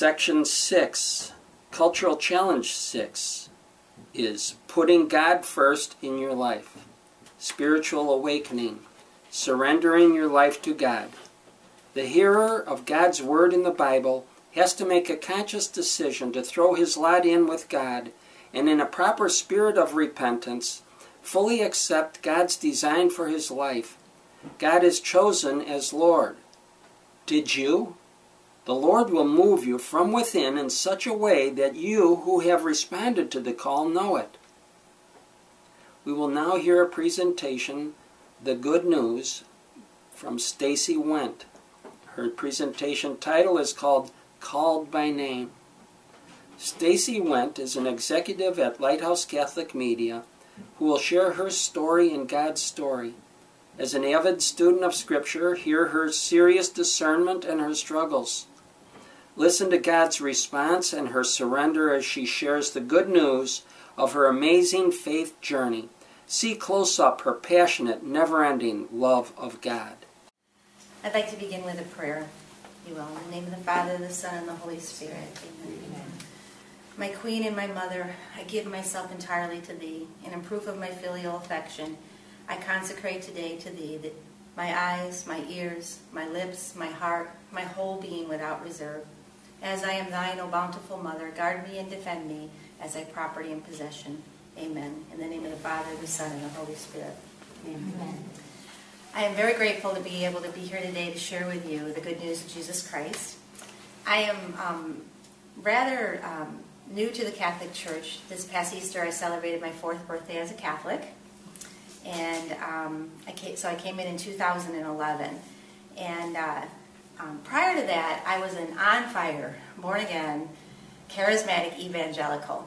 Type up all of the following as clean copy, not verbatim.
Section 6, Cultural Challenge 6, is Putting God First in Your Life. Spiritual Awakening, Surrendering Your Life to God. The hearer of God's Word in the Bible has to make a conscious decision to throw his lot in with God and in a proper spirit of repentance, fully accept God's design for his life. God is chosen as Lord. Did you? The Lord will move you from within in such a way that you who have responded to the call know it. We will now hear a presentation, The Good News, from Stacy Wendt. Her presentation title is called Called by Name. Stacy Wendt is an executive at Lighthouse Catholic Media who will share her story and God's story. As an avid student of Scripture, hear her serious discernment and her struggles. Listen to God's response and her surrender as she shares the good news of her amazing faith journey. See close up her passionate, never-ending love of God. I'd like to begin with a prayer, if you will. In the name of the Father, the Son, and the Holy Spirit. Amen. Amen. My Queen and my Mother, I give myself entirely to Thee, and in proof of my filial affection, I consecrate today to Thee that my eyes, my ears, my lips, my heart, my whole being without reserve. As I am Thine, O bountiful Mother, guard me and defend me as Thy property and possession. Amen. In the name of the Father, the Son, and the Holy Spirit. Amen. I am very grateful to be able to be here today to share with you the good news of Jesus Christ. I am rather new to the Catholic Church. This past Easter, I celebrated my 4th birthday as a Catholic. And I came in 2011. And prior to that, I was an on-fire, born-again, charismatic evangelical.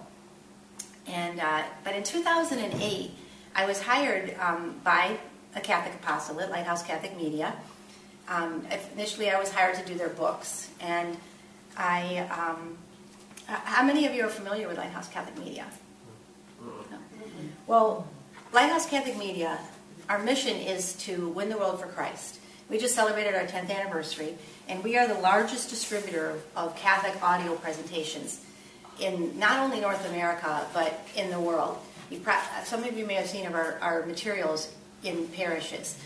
And but in 2008, I was hired by a Catholic apostolate, Lighthouse Catholic Media. Initially, I was hired to do their books. And how many of you are familiar with Lighthouse Catholic Media? No. Well, Lighthouse Catholic Media, our mission is to win the world for Christ. We just celebrated our 10th anniversary, and we are the largest distributor of Catholic audio presentations in not only North America, but in the world. Some of you may have seen of our materials in parishes.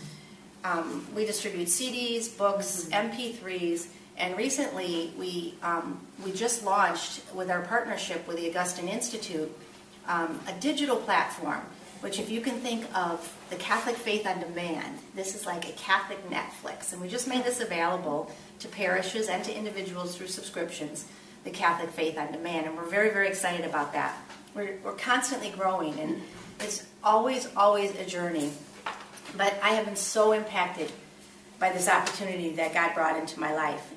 We distribute CDs, books, MP3s, and recently we just launched, with our partnership with the Augustine Institute, a digital platform, which if you can think of the Catholic Faith on Demand, this is like a Catholic Netflix. And we just made this available to parishes and to individuals through subscriptions, the Catholic Faith on Demand. And we're very, very excited about that. We're constantly growing, and it's always a journey. But I have been so impacted by this opportunity that God brought into my life.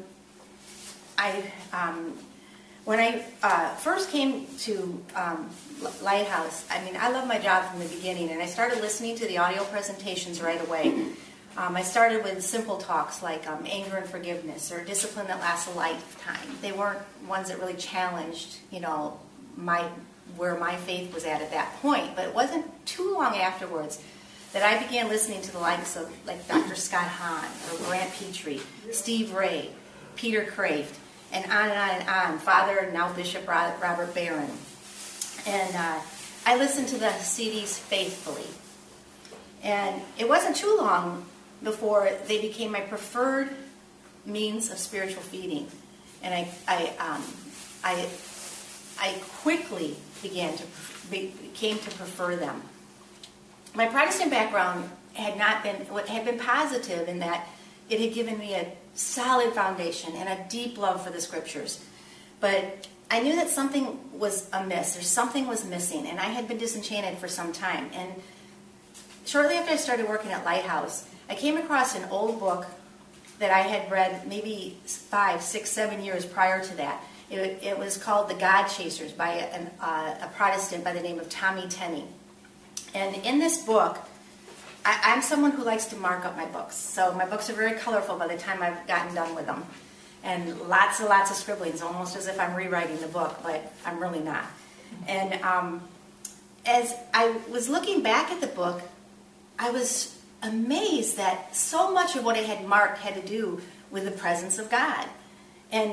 When I first came to Lighthouse, I love my job from the beginning, and I started listening to the audio presentations right away. I started with simple talks like anger and forgiveness or discipline that lasts a lifetime. They weren't ones that really challenged, where my faith was at that point. But it wasn't too long afterwards that I began listening to the likes of like Dr. Scott Hahn or Grant Petrie, Steve Ray, Peter Kraft, and on and on and on, Father and now Bishop Robert Barron. And I listened to the CDs faithfully. And it wasn't too long before they became my preferred means of spiritual feeding. And I quickly came to prefer them. My Protestant background had been positive in that it had given me a solid foundation and a deep love for the Scriptures. But I knew that something was amiss, or something was missing, and I had been disenchanted for some time. And shortly after I started working at Lighthouse, I came across an old book that I had read maybe 5, 6, 7 years prior to that. It was called The God Chasers by a Protestant by the name of Tommy Tenney. And in this book, I'm someone who likes to mark up my books. So my books are very colorful by the time I've gotten done with them. And lots of scribblings, almost as if I'm rewriting the book, but I'm really not. And as I was looking back at the book, I was amazed that so much of what I had marked had to do with the presence of God. And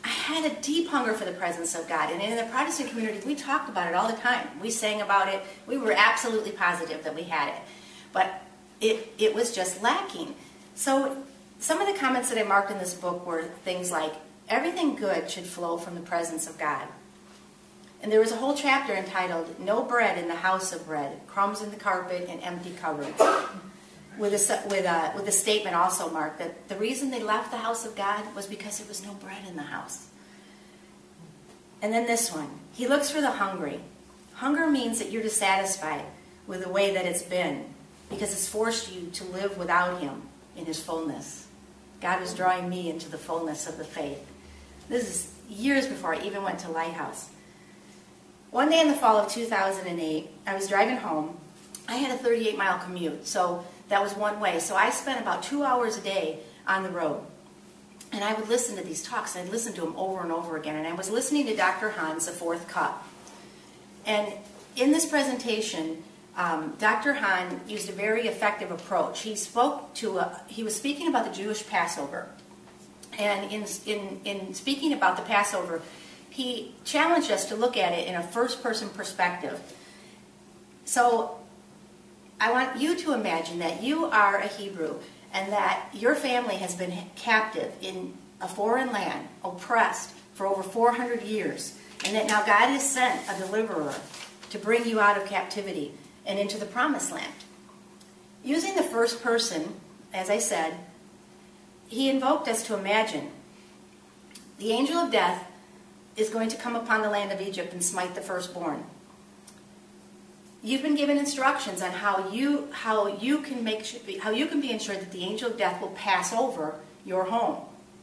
I had a deep hunger for the presence of God. And in the Protestant community, we talked about it all the time. We sang about it. We were absolutely positive that we had it. But it was just lacking. So some of the comments that I marked in this book were things like, everything good should flow from the presence of God. And there was a whole chapter entitled, No Bread in the House of Bread, Crumbs in the Carpet and Empty Cupboards. With a statement also marked that the reason they left the house of God was because there was no bread in the house. And then this one, he looks for the hungry. Hunger means that you're dissatisfied with the way that it's been because it's forced you to live without him in his fullness. God was drawing me into the fullness of the faith. This is years before I even went to Lighthouse. One day in the fall of 2008, I was driving home. I had a 38-mile commute, so that was one way. So I spent about 2 hours a day on the road. And I would listen to these talks, and I'd listen to them over and over again. And I was listening to Dr. Hahn's The Fourth Cup. And in this presentation, Dr. Hahn used a very effective approach. He was speaking about the Jewish Passover. And in speaking about the Passover, he challenged us to look at it in a first-person perspective. So I want you to imagine that you are a Hebrew and that your family has been captive in a foreign land, oppressed for over 400 years, and that now God has sent a deliverer to bring you out of captivity and into the promised land. Using the first person, as I said, he invoked us to imagine the angel of death is going to come upon the land of Egypt and smite the firstborn. You've been given instructions on how you can be ensured that the angel of death will pass over your home.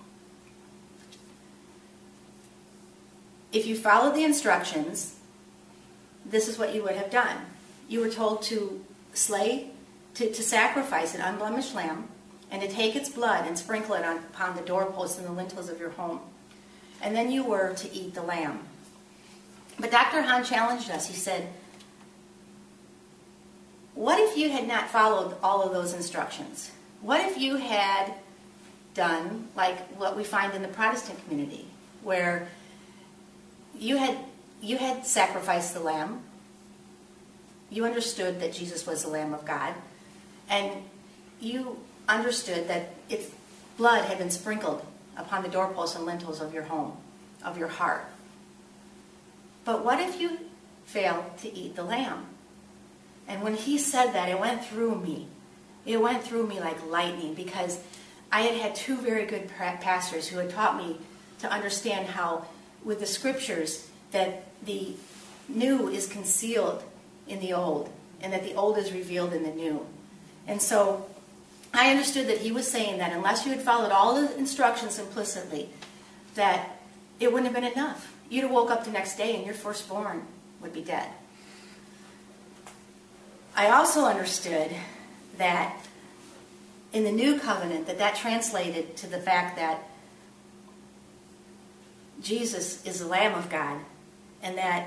If you followed the instructions, this is what you would have done. You were told to sacrifice an unblemished lamb and to take its blood and sprinkle it upon the doorposts and the lintels of your home. And then you were to eat the lamb. But Dr. Hahn challenged us. He said, what if you had not followed all of those instructions? What if you had done like what we find in the Protestant community, where you had sacrificed the lamb, you understood that Jesus was the Lamb of God, and you understood that its blood had been sprinkled upon the doorposts and lintels of your home, of your heart. But what if you failed to eat the lamb? And when he said that, it went through me. It went through me like lightning, because I had two very good pastors who had taught me to understand how, with the scriptures, that the new is concealed in the old, and that the old is revealed in the new. And so I understood that he was saying that unless you had followed all the instructions implicitly, that it wouldn't have been enough. You'd have woke up the next day and your firstborn would be dead. I also understood that in the new covenant, that translated to the fact that Jesus is the Lamb of God, and that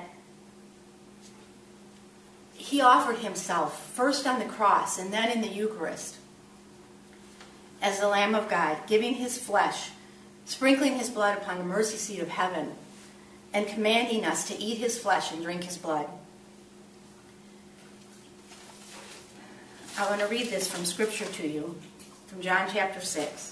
he offered himself first on the cross and then in the Eucharist as the Lamb of God, giving his flesh, sprinkling his blood upon the mercy seat of heaven, and commanding us to eat his flesh and drink his blood. I want to read this from Scripture to you, from John chapter 6.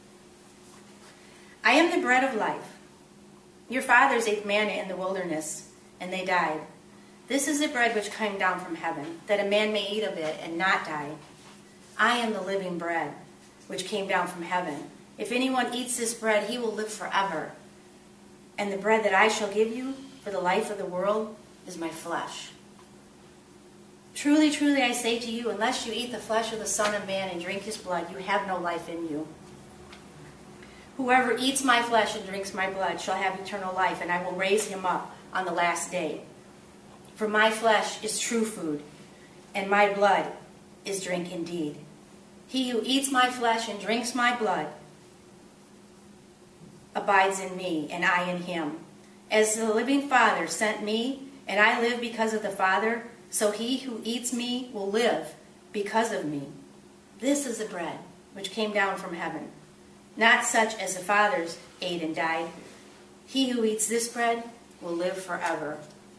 I am the bread of life. Your fathers ate manna in the wilderness, and they died. This is the bread which came down from heaven, that a man may eat of it and not die. I am the living bread, which came down from heaven. If anyone eats this bread, he will live forever. And the bread that I shall give you for the life of the world is my flesh. Truly, truly, I say to you, unless you eat the flesh of the Son of Man and drink his blood, you have no life in you. Whoever eats my flesh and drinks my blood shall have eternal life, and I will raise him up on the last day. For my flesh is true food, and my blood is drink indeed. He who eats my flesh and drinks my blood abides in me, and I in him. As the living Father sent me, and I live because of the Father, so he who eats me will live because of me. This is the bread which came down from heaven, not such as the fathers ate and died. He who eats this bread will live forever.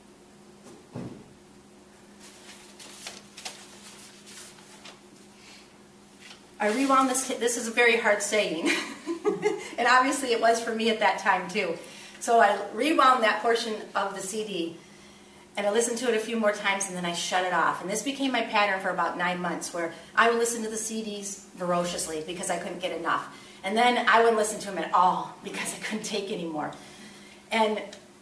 I rewound this. This is a very hard saying. And obviously it was for me at that time too. So I rewound that portion of the CD and I listened to it a few more times and then I shut it off. And this became my pattern for about 9 months, where I would listen to the CDs voraciously because I couldn't get enough. And then I wouldn't listen to them at all because I couldn't take anymore. And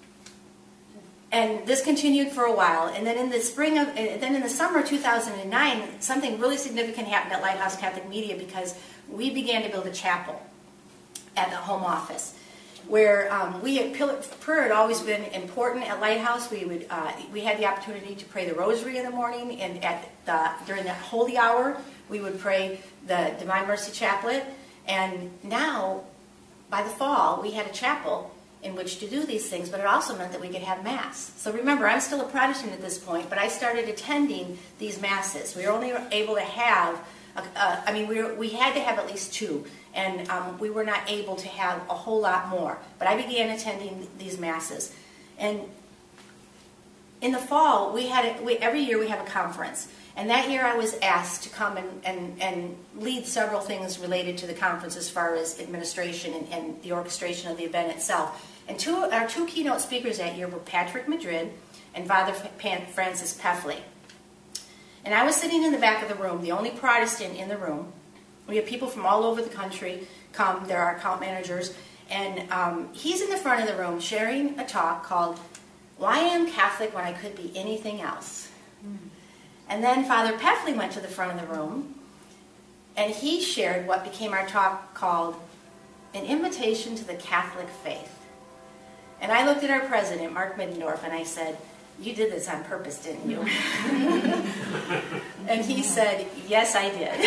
this continued for a while. And then in the summer of 2009, something really significant happened at Lighthouse Catholic Media, because we began to build a chapel at the home office, where prayer had always been important at Lighthouse. We had the opportunity to pray the Rosary in the morning, and during the Holy Hour we would pray the Divine Mercy Chaplet. And now, by the fall, we had a chapel in which to do these things, but it also meant that we could have Mass. So remember, I'm still a Protestant at this point, but I started attending these Masses. We were only able to have, we had to have at least 2, and we were not able to have a whole lot more. But I began attending these Masses. And in the fall, every year we have a conference. And that year I was asked to come and lead several things related to the conference as far as administration and the orchestration of the event itself. And our two keynote speakers that year were Patrick Madrid and Father Francis Peffley. And I was sitting in the back of the room, the only Protestant in the room. We have people from all over the country come. There are account managers. And he's in the front of the room sharing a talk called, "Why I Am Catholic When I Could Be Anything Else." And then Father Peffley went to the front of the room, and he shared what became our talk called An Invitation to the Catholic Faith. And I looked at our president, Mark Middendorf, and I said, "You did this on purpose, didn't you?" And he said, "Yes, I did."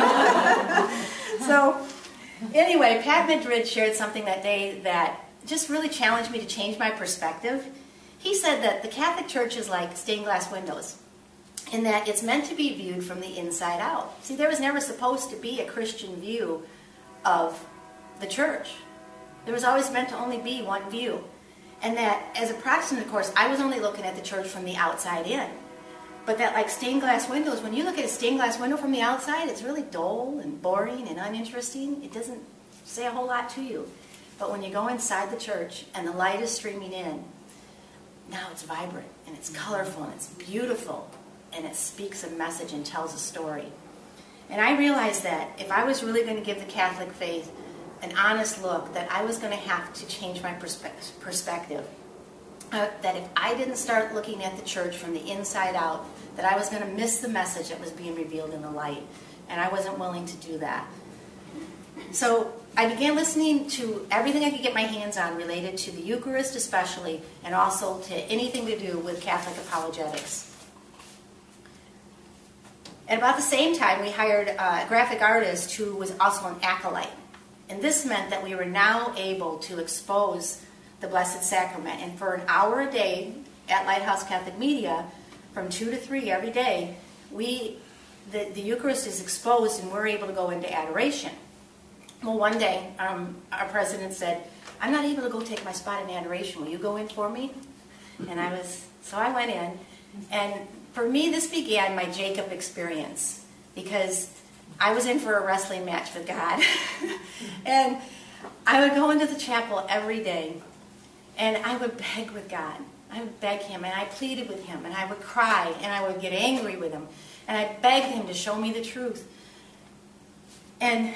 So anyway, Pat Madrid shared something that day that just really challenged me to change my perspective. He said that the Catholic Church is like stained glass windows, in that it's meant to be viewed from the inside out. See, there was never supposed to be a Christian view of the church. There was always meant to only be one view. And that, as a Protestant, of course, I was only looking at the church from the outside in. But that, like stained glass windows, when you look at a stained glass window from the outside, it's really dull and boring and uninteresting. It doesn't say a whole lot to you. But when you go inside the church and the light is streaming in, now it's vibrant and it's colorful and it's beautiful. And it speaks a message and tells a story. And I realized that if I was really going to give the Catholic faith an honest look, that I was going to have to change my perspective. That if I didn't start looking at the church from the inside out, that I was going to miss the message that was being revealed in the light. And I wasn't willing to do that. So I began listening to everything I could get my hands on related to the Eucharist especially, and also to anything to do with Catholic apologetics. At about the same time, we hired a graphic artist who was also an acolyte. And this meant that we were now able to expose the Blessed Sacrament. And for an hour a day at Lighthouse Catholic Media, from 2 to 3 every day, the Eucharist is exposed and we're able to go into adoration. Well, one day, our president said, "I'm not able to go take my spot in adoration. Will you go in for me?" And so I went in. And for me, this began my Jacob experience, because I was in for a wrestling match with God. And I would go into the chapel every day, and I would beg with God. I would beg him, and I pleaded with him, and I would cry, and I would get angry with him, and I begged him to show me the truth. And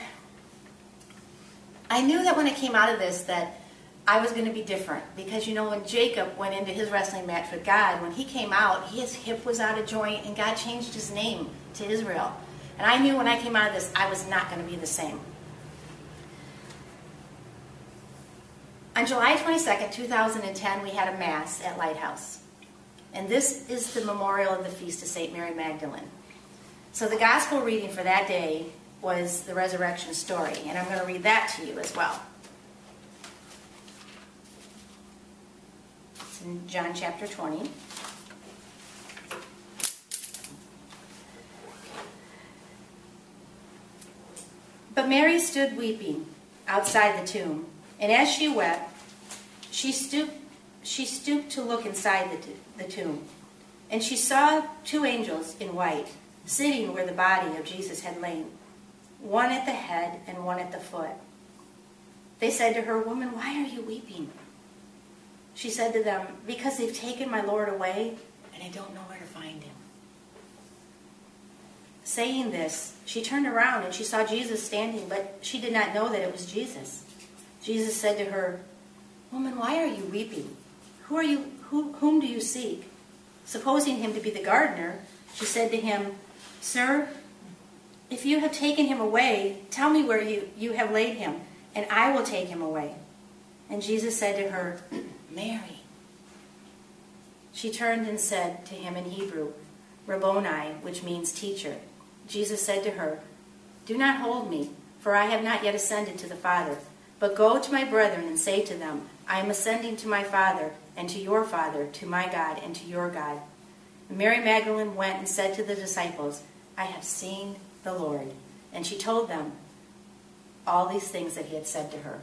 I knew that when I came out of this that I was going to be different, because when Jacob went into his wrestling match with God, when he came out, his hip was out of joint, and God changed his name to Israel. And I knew when I came out of this, I was not going to be the same. On July 22nd, 2010, we had a Mass at Lighthouse. And this is the memorial of the Feast of St. Mary Magdalene. So the gospel reading for that day was the resurrection story, and I'm going to read that to you as well. It's in John chapter 20. But Mary stood weeping outside the tomb, and as she wept, she She stooped to look inside the tomb, and she saw 2 angels in white sitting where the body of Jesus had lain, one at the head and one at the foot. They said to her, "Woman, why are you weeping?" She said to them, "Because they've taken my Lord away, and I don't know where to find him." Saying this, she turned around and she saw Jesus standing, but she did not know that it was Jesus. Jesus said to her, "Woman, why are you weeping? Whom do you seek?" Supposing him to be the gardener, she said to him, "Sir, if you have taken him away, tell me where you have laid him, and I will take him away." And Jesus said to her, "Mary." She turned and said to him in Hebrew, "Rabboni," which means teacher. Jesus said to her, "Do not hold me, for I have not yet ascended to the Father. But go to my brethren and say to them, I am ascending to my Father and to your Father, to my God and to your God." And Mary Magdalene went and said to the disciples, "I have seen the Lord." And she told them all these things that he had said to her.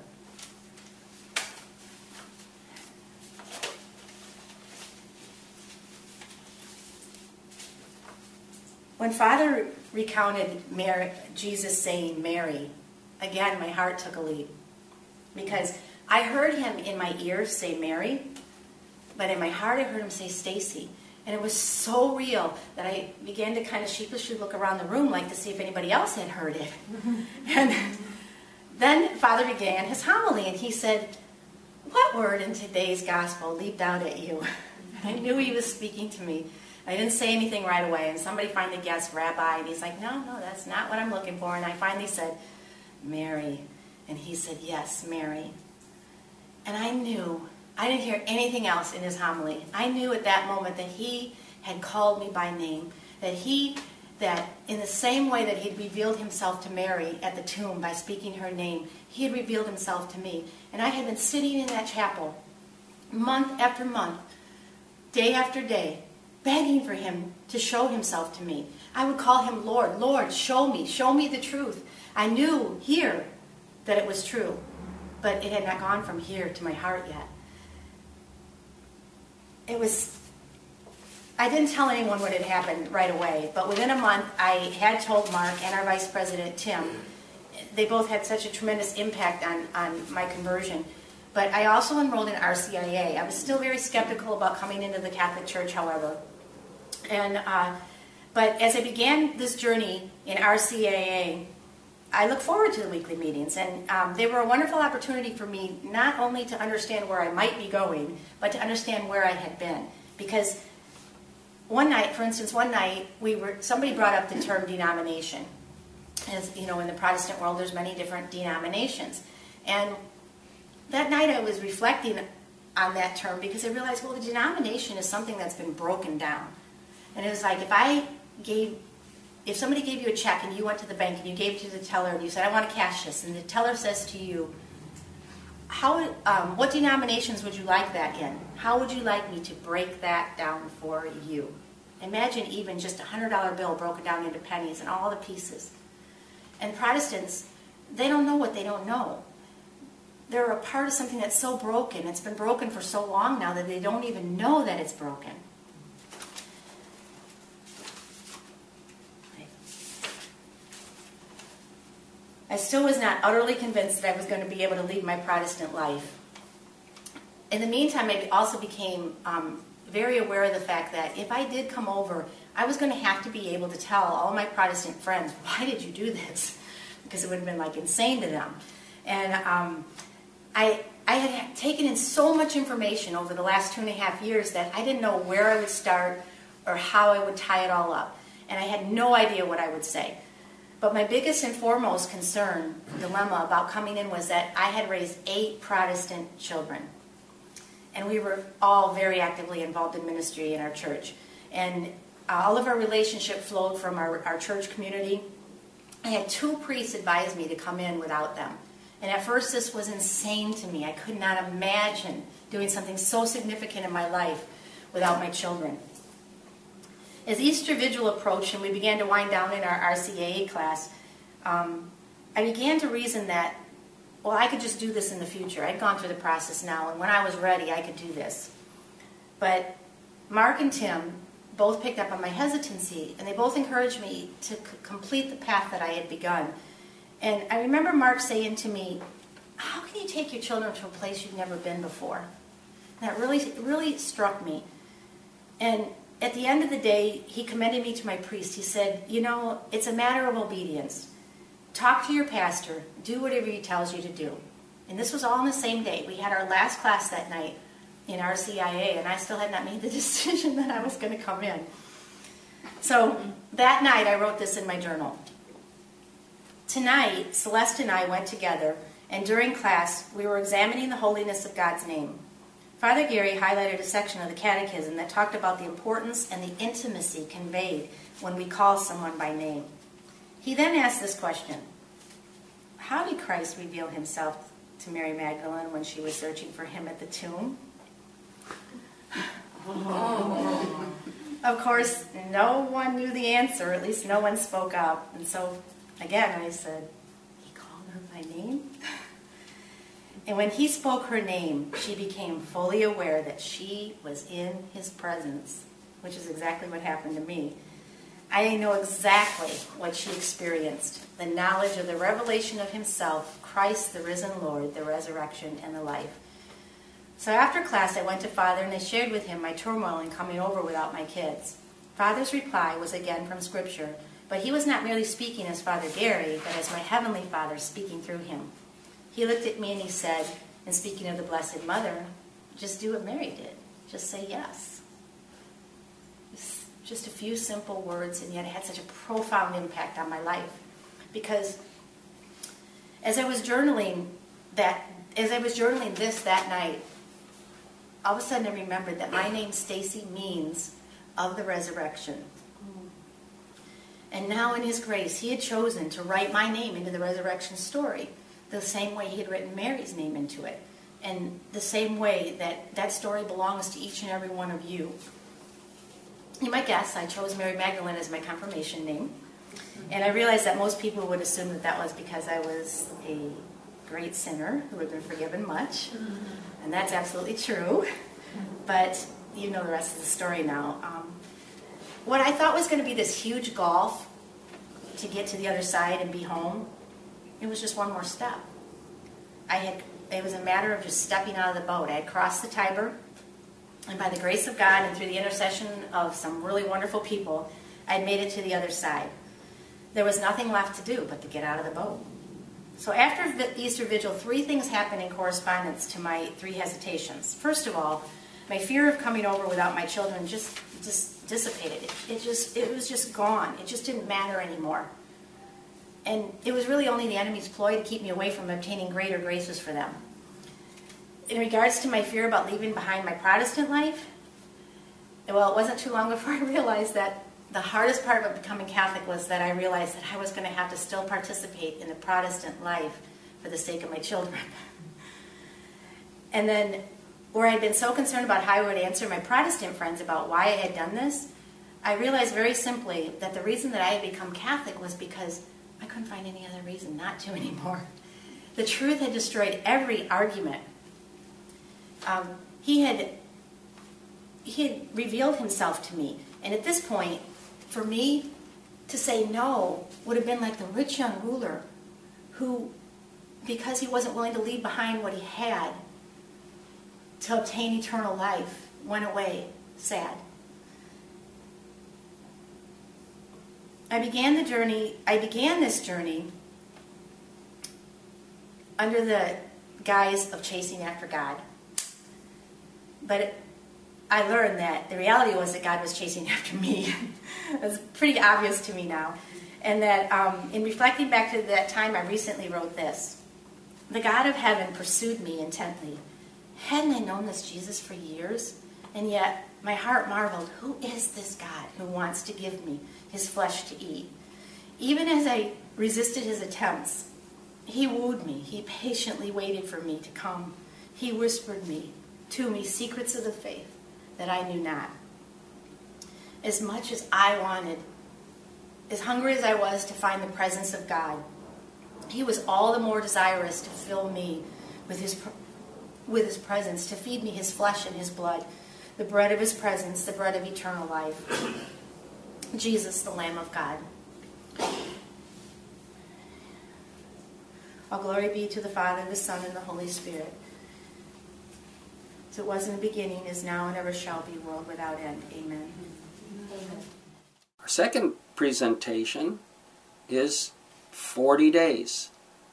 When Father recounted Jesus saying Mary, again my heart took a leap. Because I heard him in my ears say Mary, but in my heart I heard him say Stacy. And it was so real that I began to kind of sheepishly look around the room like to see if anybody else had heard it. And then Father began his homily and he said, "What word in today's gospel leaped out at you?" I knew he was speaking to me. I didn't say anything right away, and somebody finally guessed Rabbi, and he's like, no, that's not what I'm looking for. And I finally said, Mary. And he said, "Yes, Mary." And I knew, I didn't hear anything else in his homily. I knew at that moment that he had called me by name, that in the same way that he had revealed himself to Mary at the tomb by speaking her name, he had revealed himself to me. And I had been sitting in that chapel month after month, day after day, begging for him to show himself to me. I would call him Lord, "Lord, show me the truth." I knew here that it was true, but it had not gone from here to my heart yet. I didn't tell anyone what had happened right away, but within a month I had told Mark and our Vice President Tim. They both had such a tremendous impact on my conversion. But I also enrolled in RCIA. I was still very skeptical about coming into the Catholic Church, however. But as I began this journey in RCIA, I look forward to the weekly meetings, and they were a wonderful opportunity for me not only to understand where I might be going, but to understand where I had been. Because one night, somebody brought up the term denomination. As you know, in the Protestant world, there's many different denominations. And that night I was reflecting on that term because I realized, well, the denomination is something that's been broken down. And it was like if somebody gave you a check and you went to the bank and you gave it to the teller and you said, "I want to cash this," and the teller says to you, what denominations would you like that in? How would you like me to break that down for you? Imagine even just a $100 bill broken down into pennies and all the pieces. And Protestants, they don't know what they don't know. They're a part of something that's so broken. It's been broken for so long now that they don't even know that it's broken. I still was not utterly convinced that I was going to be able to lead my Protestant life. In the meantime, I also became very aware of the fact that if I did come over, I was going to have to be able to tell all my Protestant friends, "Why did you do this?" Because it would have been like insane to them. And I had taken in so much information over the last 2.5 years that I didn't know where I would start or how I would tie it all up. And I had no idea what I would say. But my biggest and foremost dilemma about coming in was that I had raised 8 Protestant children. And we were all very actively involved in ministry in our church. And all of our relationship flowed from our church community. I had 2 priests advise me to come in without them. And at first this was insane to me. I could not imagine doing something so significant in my life without my children. As Easter Vigil approached and we began to wind down in our RCIA class, I began to reason that well, I could just do this in the future. I'd gone through the process now, and when I was ready, I could do this. But Mark and Tim both picked up on my hesitancy, and they both encouraged me to complete the path that I had begun. And I remember Mark saying to me, how can you take your children to a place you've never been before? And that really struck me. And at the end of the day, he commended me to my priest. He said, you know, it's a matter of obedience. Talk to your pastor. Do whatever he tells you to do. And this was all on the same day. We had our last class that night in RCIA, and I still had not made the decision that I was going to come in. So that night, I wrote this in my journal. Tonight, Celeste and I went together, and during class, we were examining the holiness of God's name. Father Gary highlighted a section of the Catechism that talked about the importance and the intimacy conveyed when we call someone by name. He then asked this question: how did Christ reveal himself to Mary Magdalene when she was searching for him at the tomb? Of course, no one knew the answer, at least no one spoke up. And so, again, I said, he called her by name? And when he spoke her name, she became fully aware that she was in his presence, which is exactly what happened to me. I know exactly what she experienced, the knowledge of the revelation of himself, Christ, the risen Lord, the resurrection, and the life. So after class, I went to Father and I shared with him my turmoil in coming over without my kids. Father's reply was again from Scripture, but he was not merely speaking as Father Gary, but as my Heavenly Father speaking through him. He looked at me and he said, and speaking of the Blessed Mother, just do what Mary did. Just say yes. Just a few simple words, and yet it had such a profound impact on my life. Because as I was journaling this that night, all of a sudden I remembered that my name, Stacy, means of the resurrection. And now in his grace, he had chosen to write my name into the resurrection story, the same way he had written Mary's name into it, and the same way that that story belongs to each and every one of you. You might guess I chose Mary Magdalene as my confirmation name, and I realized that most people would assume that that was because I was a great sinner who had been forgiven much, and that's absolutely true, but you know the rest of the story now. What I thought was going to be this huge gulf to get to the other side and be home, it was just one more step. It was a matter of just stepping out of the boat. I had crossed the Tiber, and by the grace of God and through the intercession of some really wonderful people, I had made it to the other side. There was nothing left to do but to get out of the boat. So after the Easter Vigil, 3 things happened in correspondence to my 3 hesitations. First of all, my fear of coming over without my children just dissipated. It was just gone. It just didn't matter anymore. And it was really only the enemy's ploy to keep me away from obtaining greater graces for them. In regards to my fear about leaving behind my Protestant life, well, it wasn't too long before I realized that the hardest part of becoming Catholic was that I realized that I was going to have to still participate in the Protestant life for the sake of my children. And then, where I'd been so concerned about how I would answer my Protestant friends about why I had done this, I realized very simply that the reason that I had become Catholic was because I couldn't find any other reason not to anymore. The truth had destroyed every argument. He had revealed himself to me. And at this point, for me to say no would have been like the rich young ruler who, because he wasn't willing to leave behind what he had to obtain eternal life, went away sad. I began this journey under the guise of chasing after God. But I learned that the reality was that God was chasing after me. It's pretty obvious to me now. And that in reflecting back to that time, I recently wrote this: the God of heaven pursued me intently. Hadn't I known this Jesus for years? And yet my heart marveled, who is this God who wants to give me his flesh to eat? Even as I resisted his attempts, he wooed me. He patiently waited for me to come. He whispered to me secrets of the faith that I knew not. As much as I wanted, as hungry as I was to find the presence of God, He was all the more desirous to fill me with his presence, to feed me his flesh and his blood, the bread of his presence, the bread of eternal life. Jesus, the Lamb of God. All glory be to the Father, the Son, and the Holy Spirit. As it was in the beginning, is now, and ever shall be, world without end. Amen. Our second presentation is 40 Days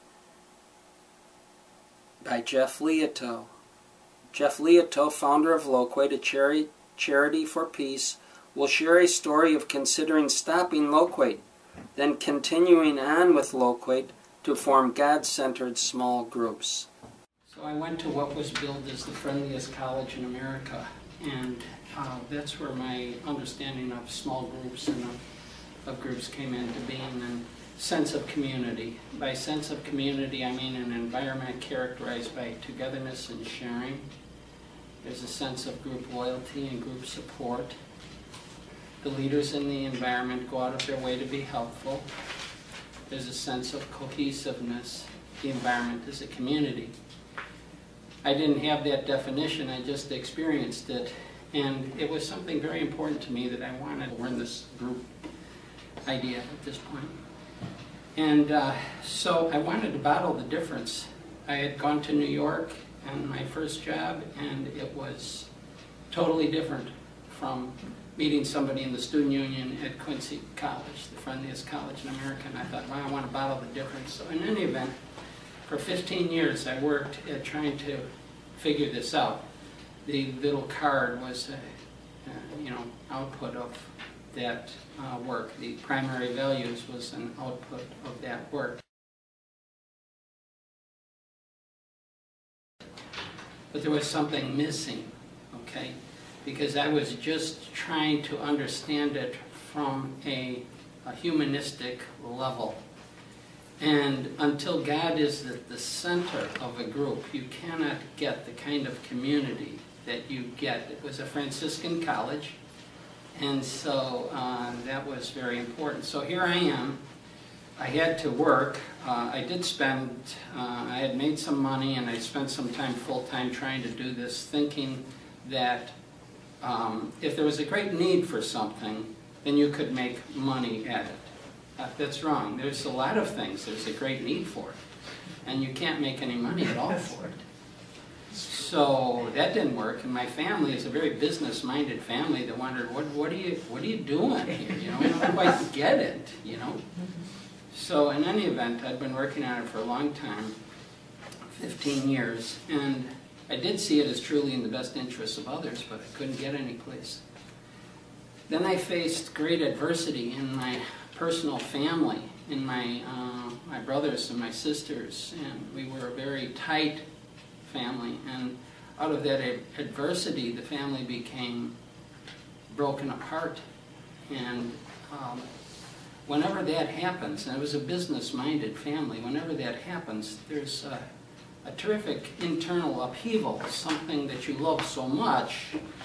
by Jeff Leoto. Jeff Leoto, founder of Loquate, a charity for peace, will share a story of considering stopping Loquate, then continuing on with Loquate to form God-centered small groups. So I went to what was billed as the friendliest college in America, and that's where my understanding of small groups and of groups came into being, and sense of community. By sense of community, I mean an environment characterized by togetherness and sharing. There's a sense of group loyalty and group support. The leaders in the environment go out of their way to be helpful. There's a sense of cohesiveness. The environment is a community. I didn't have that definition, I just experienced it. And it was something very important to me that I wanted to learn this group idea at this point. And so I wanted to bottle the difference. I had gone to New York and my first job, and it was totally different from meeting somebody in the student union at Quincy College, the friendliest college in America, and I thought, wow, I want to bottle the difference. So in any event, for 15 years I worked at trying to figure this out. The little card was output of that work. The primary values was an output of that work. But there was something missing, okay? Because I was just trying to understand it from a humanistic level. And until God is at the center of a group, you cannot get the kind of community that you get. It was a Franciscan college, and so that was very important. So here I am. I had to work. I had made some money, and I spent some time full-time trying to do this, thinking that if there was a great need for something, then you could make money at it. That's wrong. There's a lot of things there's a great need for, and you can't make any money at all for it. So that didn't work, and my family is a very business-minded family that wondered, what are you doing here? You know, I don't quite get it, you know. So in any event, I'd been working on it for a long time, 15 years, and I did see it as truly in the best interests of others, but I couldn't get any place. Then I faced great adversity in my personal family, in my brothers and my sisters, and we were a very tight family, and out of that adversity, the family became broken apart. And whenever that happens, and it was a business-minded family, whenever that happens, there's a terrific internal upheaval. Something that you love so much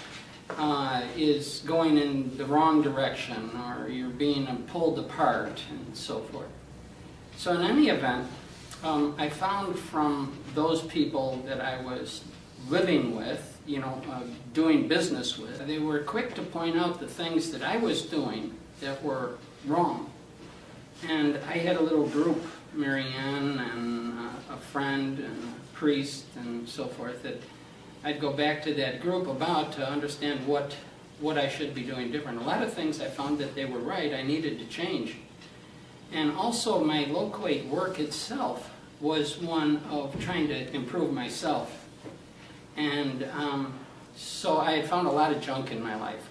is going in the wrong direction, or you're being pulled apart, and so forth. So in any event, I found from those people that I was living with, doing business with, they were quick to point out the things that I was doing that were wrong. And I had a little group, Marianne and a friend and a priest and so forth, that I'd go back to that group about to understand what I should be doing different. A lot of things I found that they were right, I needed to change. And also my Loquate work itself was one of trying to improve myself. And so I had found a lot of junk in my life,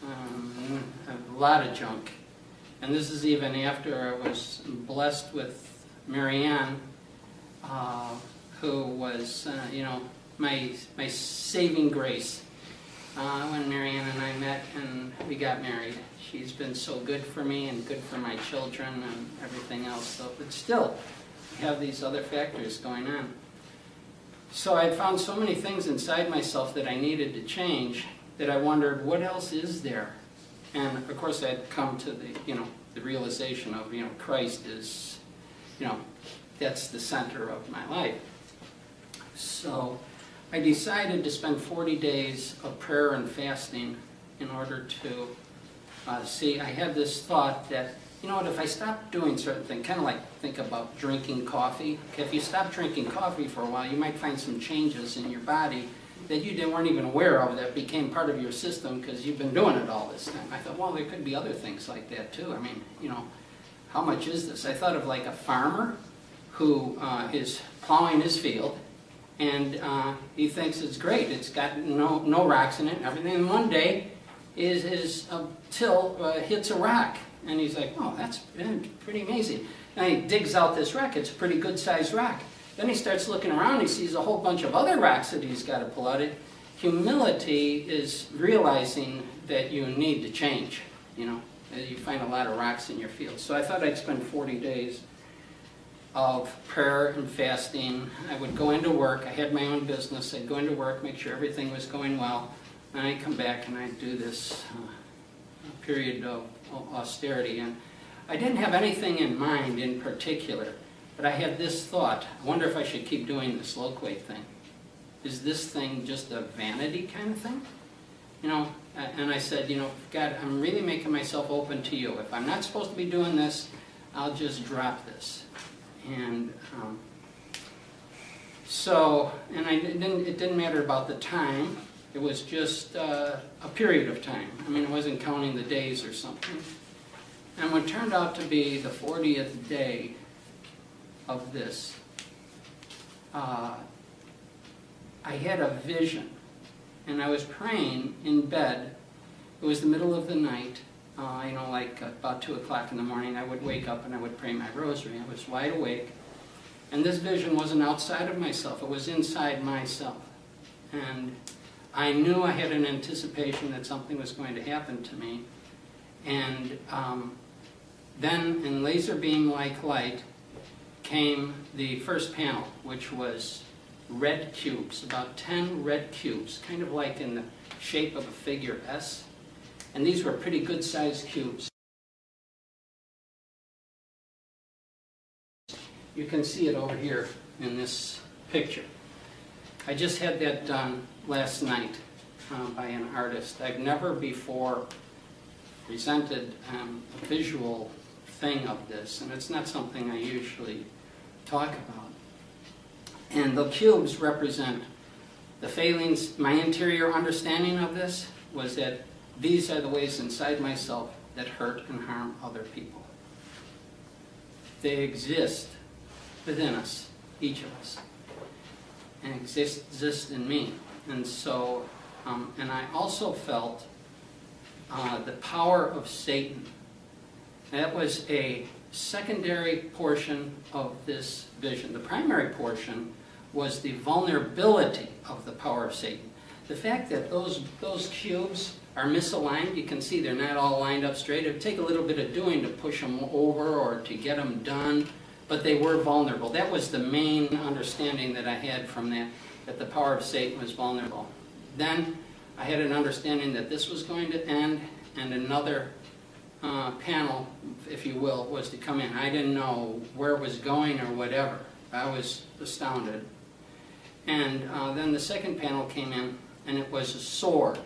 a lot of junk. And this is even after I was blessed with Marianne, who was, my saving grace. When Marianne and I met and we got married, she's been so good for me and good for my children and everything else. So, but still, we have these other factors going on. So I found so many things inside myself that I needed to change that I wondered, what else is there? And of course, I'd come to the realization of, Christ is, that's the center of my life. So I decided to spend 40 days of prayer and fasting in order to see. I had this thought that, you know what, if I stop doing certain things, kind of like think about drinking coffee. If you stop drinking coffee for a while, you might find some changes in your body that you weren't even aware of, that became part of your system because you've been doing it all this time. I thought, well, there could be other things like that too. I mean, you know, how much is this? I thought of like a farmer who is plowing his field, and he thinks it's great. It's got no rocks in it and everything. And one day, his till hits a rock, and he's like, oh, that's pretty amazing. And he digs out this rock. It's a pretty good-sized rock. Then he starts looking around, he sees a whole bunch of other rocks that he's got to pull out. Humility is realizing that you need to change, you know. You find a lot of rocks in your field. So I thought I'd spend 40 days of prayer and fasting. I would go into work. I had my own business. I'd go into work, make sure everything was going well. And I'd come back and I'd do this period of austerity. And I didn't have anything in mind in particular. But I had this thought, I wonder if I should keep doing this Loquay thing. Is this thing just a vanity kind of thing? You know, and I said, you know, God, I'm really making myself open to you. If I'm not supposed to be doing this, I'll just drop this. And it didn't matter about the time. It was just a period of time. I mean, I wasn't counting the days or something. And what turned out to be the 40th day of this, I had a vision, and I was praying in bed. It was the middle of the night, you know, like about 2 o'clock in the morning. I would wake up and I would pray my rosary. I was wide awake, and this vision wasn't outside of myself, it was inside myself. And I knew I had an anticipation that something was going to happen to me. And then in laser beam-like light came the first panel, which was red cubes, about 10 red cubes, kind of like in the shape of a figure S. And these were pretty good-sized cubes. You can see it over here in this picture. I just had that done last night by an artist. I've never before presented a visual thing of this, and it's not something I usually talk about. And the cubes represent the failings. My interior understanding of this was that these are the ways inside myself that hurt and harm other people. They exist within us, each of us, and exist in me. And so, and I also felt the power of Satan. That was a secondary portion of this vision. The primary portion was the vulnerability of the power of Satan. The fact that those cubes are misaligned, you can see they're not all lined up straight. It would take a little bit of doing to push them over or to get them done, but they were vulnerable. That was the main understanding that I had from that the power of Satan was vulnerable. Then I had an understanding that this was going to end, and another panel, if you will, was to come in. I didn't know where it was going or whatever. I was astounded. And then the second panel came in, and it was a sword.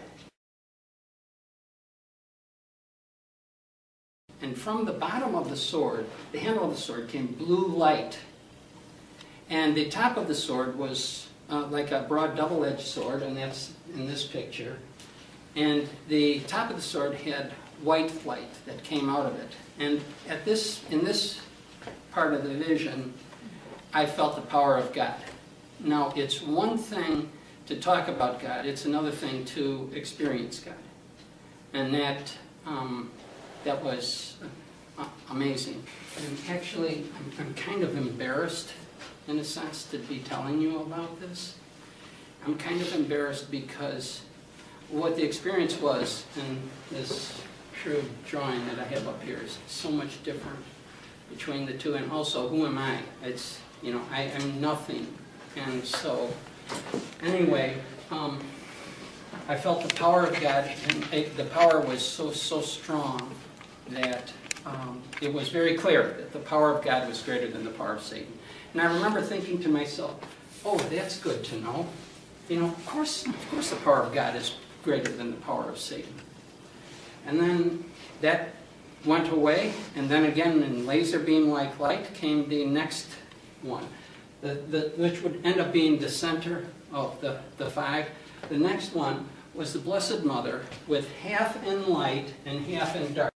And from the bottom of the sword, the handle of the sword, came blue light. And the top of the sword was like a broad double-edged sword, and that's in this picture. And the top of the sword had white light that came out of it. And in this part of the vision, I felt the power of God. Now, it's one thing to talk about God, it's another thing to experience God. And that was amazing. And actually, I'm kind of embarrassed, in a sense, to be telling you about this. I'm kind of embarrassed because what the experience was in this crude drawing that I have up here is so much different between the two. And also, who am I? It's, you know, I am nothing. And so, anyway, I felt the power of God, and the power was so strong that it was very clear that the power of God was greater than the power of Satan. And I remember thinking to myself, oh, that's good to know. You know, of course the power of God is greater than the power of Satan. And then that went away, and then again in laser beam-like light came the next one, which would end up being the center of the five. The next one was the Blessed Mother with half in light and half in dark.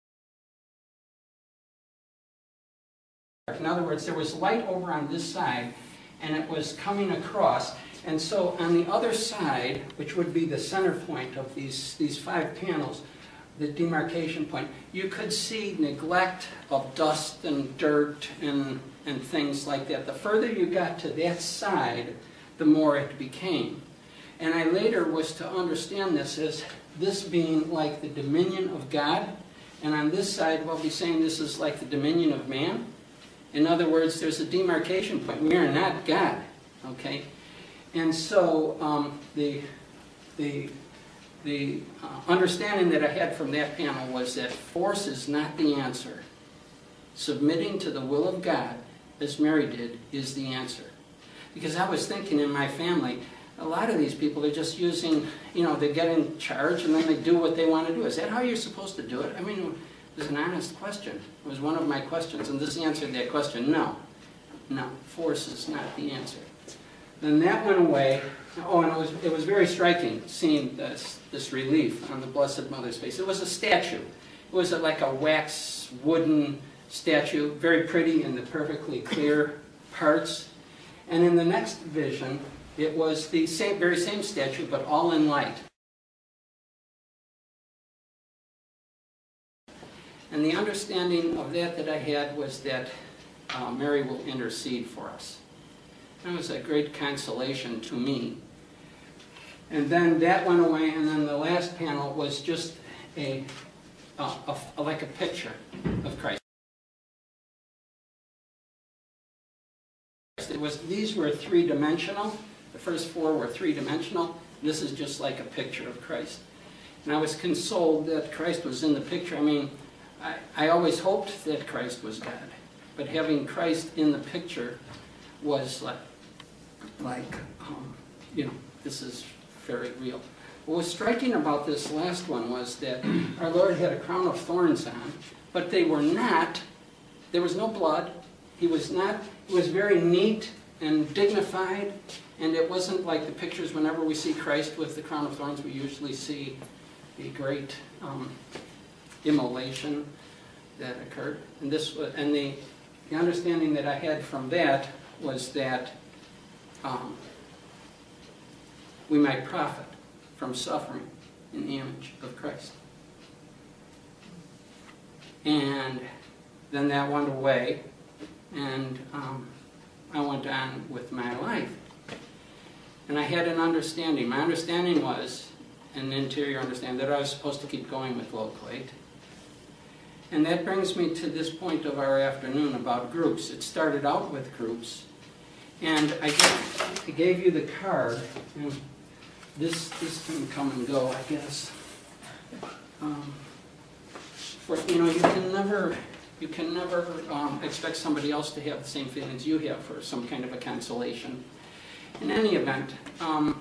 In other words, there was light over on this side, and it was coming across. And so on the other side, which would be the center point of these five panels, the demarcation point, you could see neglect of dust and dirt and things like that. The further you got to that side, the more it became. And I later was to understand this as this being like the dominion of God, and on this side we'll be saying this is like the dominion of man. In other words, there's a demarcation point. We are not God, okay? And so the understanding that I had from that panel was that force is not the answer. Submitting to the will of God, as Mary did, is the answer. Because I was thinking in my family, a lot of these people are just using, you know, they get in charge and then they do what they want to do. Is that how you're supposed to do it? I mean, it was an honest question. It was one of my questions, and this answered that question. No. No, force is not the answer. Then that went away. Oh, and it was very striking seeing this relief on the Blessed Mother's face. It was a statue. It was like a wax wooden statue, very pretty in the perfectly clear parts. And in the next vision, it was the very same statue, but all in light. And the understanding of that I had was that Mary will intercede for us. That was a great consolation to me. And then that went away, and then the last panel was just like a picture of Christ. These were three-dimensional. The first four were three-dimensional. This is just like a picture of Christ. And I was consoled that Christ was in the picture. I mean, I always hoped that Christ was God. But having Christ in the picture was like you know, this is very real. What was striking about this last one was that our Lord had a crown of thorns on, but they were not, there was no blood. He was very neat and dignified, and it wasn't like the pictures whenever we see Christ with the crown of thorns, we usually see the great immolation that occurred. And this was, and the understanding that I had from that was that we might profit from suffering in the image of Christ. And then that went away, and I went on with my life. And I had an understanding. My understanding was, an interior understanding, that I was supposed to keep going with Loquate. And that brings me to this point of our afternoon about groups. It started out with groups. And I gave you the card. And this can come and go, I guess. You know, you can never expect somebody else to have the same feelings you have for some kind of a consolation. In any event, I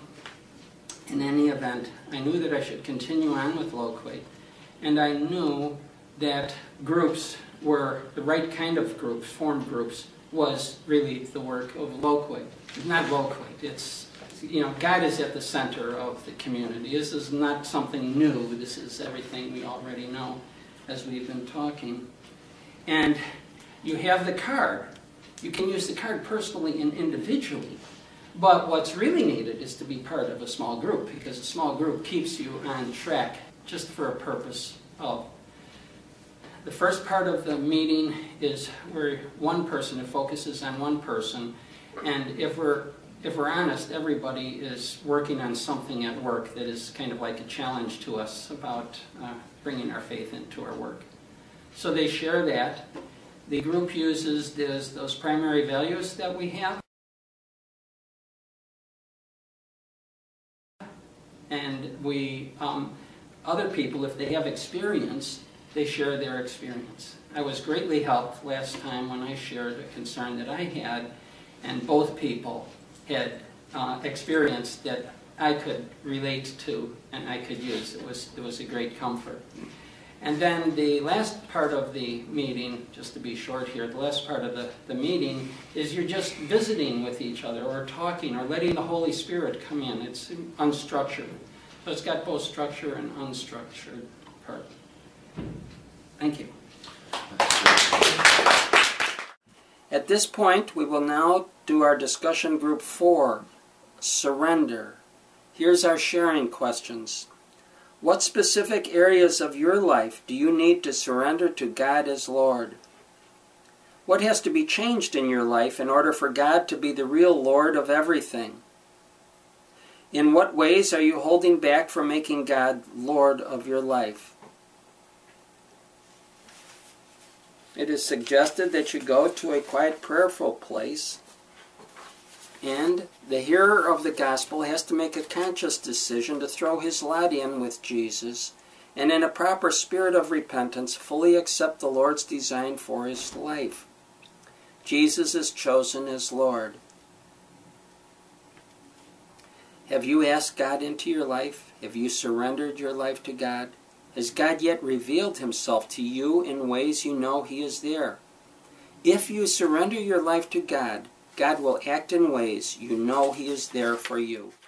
knew that I should continue on with Loquate, and I knew that groups were the right kind of groups, formed groups, was really the work of Loquate. Not Loquate. It's, you know, God is at the center of the community. This is not something new. This is everything we already know as we've been talking. And you have the card. You can use the card personally and individually. But what's really needed is to be part of a small group, because a small group keeps you on track just for a purpose of. The first part of the meeting is where one person, it focuses on one person, and if we're honest, everybody is working on something at work that is kind of like a challenge to us about bringing our faith into our work. So they share that. The group uses those primary values that we have. And we, other people, if they have experience, they share their experience. I was greatly helped last time when I shared a concern that I had And both people had experience that I could relate to and I could use. It was a great comfort. And then the last part of the meeting, just to be short here, the last part of the meeting is you're just visiting with each other or talking or letting the Holy Spirit come in. It's unstructured. So it's got both structure and unstructured part. Thank you. At this point, we will now do our discussion group 4, surrender. Here's our sharing questions. What specific areas of your life do you need to surrender to God as Lord? What has to be changed in your life in order for God to be the real Lord of everything? In what ways are you holding back from making God Lord of your life? It is suggested that you go to a quiet, prayerful place, and the hearer of the gospel has to make a conscious decision to throw his lot in with Jesus, and in a proper spirit of repentance, fully accept the Lord's design for his life. Jesus is chosen as Lord. Have you asked God into your life? Have you surrendered your life to God? Has God yet revealed himself to you in ways you know he is there? If you surrender your life to God, God will act in ways you know he is there for you.